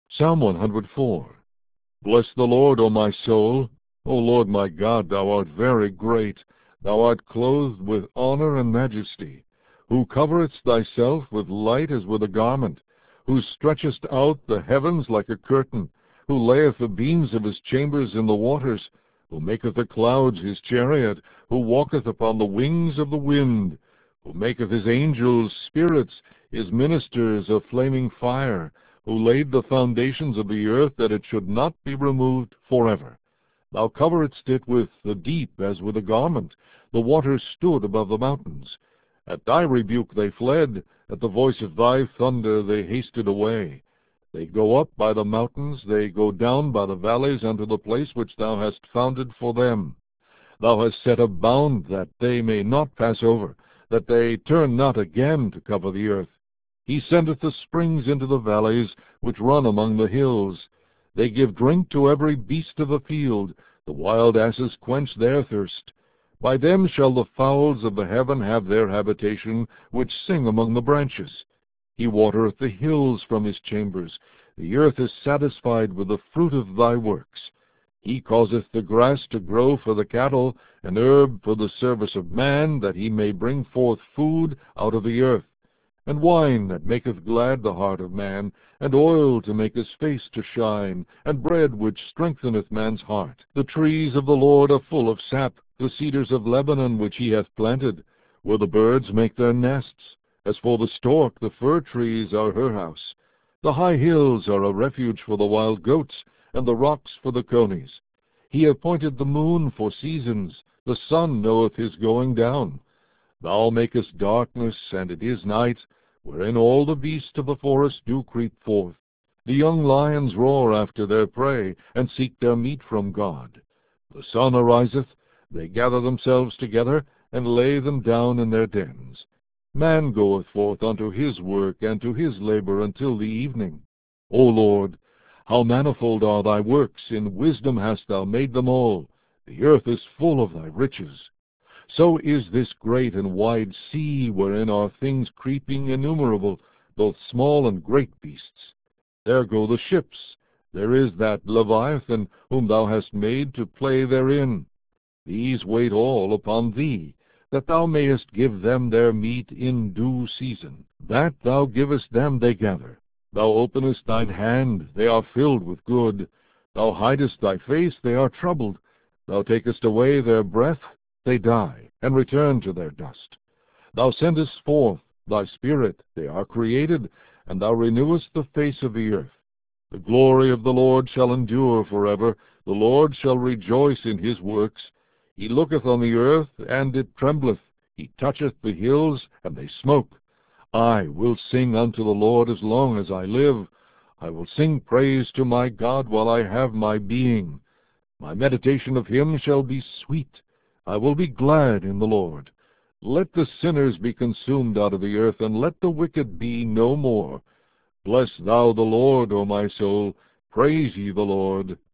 Psalm 104. Bless the Lord, O my soul. O Lord my God, thou art very great. Thou art clothed with honor and majesty, who coverest thyself with light as with a garment, who stretchest out the heavens like a curtain, who layeth the beams of his chambers in the waters, who maketh the clouds his chariot, who walketh upon the wings of the wind, who maketh his angels spirits, his ministers a flaming fire, who laid the foundations of the earth, that it should not be removed forever. Thou coveredst it with the deep as with a garment. The waters stood above the mountains. At thy rebuke they fled. At the voice of thy thunder they hasted away. They go up by the mountains, they go down by the valleys unto the place which thou hast founded for them. Thou hast set a bound that they may not pass over, that they turn not again to cover the earth. He sendeth the springs into the valleys, which run among the hills. They give drink to every beast of the field. The wild asses quench their thirst. By them shall the fowls of the heaven have their habitation, which sing among the branches. He watereth the hills from his chambers. The earth is satisfied with the fruit of thy works. He causeth the grass to grow for the cattle, and herb for the service of man, that he may bring forth food out of the earth, and wine that maketh glad the heart of man, and oil to make his face to shine, and bread which strengtheneth man's heart. The trees of the Lord are full of sap, the cedars of Lebanon which he hath planted, where the birds make their nests. As for the stork, the fir trees are her house. The high hills are a refuge for the wild goats, and the rocks for the conies. He appointed the moon for seasons, the sun knoweth his going down. Thou makest darkness, and it is night, wherein all the beasts of the forest do creep forth. The young lions roar after their prey, and seek their meat from God. The sun ariseth, they gather themselves together, and lay them down in their dens. Man goeth forth unto his work, and to his labor until the evening. O Lord, how manifold are thy works! In wisdom hast thou made them all. The earth is full of thy riches. So is this great and wide sea, wherein are things creeping innumerable, both small and great beasts. There go the ships. There is that Leviathan, whom thou hast made to play therein. These wait all upon thee, that thou mayest give them their meat in due season. That thou givest them they gather. Thou openest thine hand, they are filled with good. Thou hidest thy face, they are troubled. Thou takest away their breath, they die, and return to their dust. Thou sendest forth thy Spirit, they are created, and thou renewest the face of the earth. The glory of the Lord shall endure forever. The Lord shall rejoice in his works. He looketh on the earth, and it trembleth. He toucheth the hills, and they smoke. I will sing unto the Lord as long as I live. I will sing praise to my God while I have my being. My meditation of him shall be sweet. I will be glad in the Lord. Let the sinners be consumed out of the earth, and let the wicked be no more. Bless thou the Lord, O my soul. Praise ye the Lord.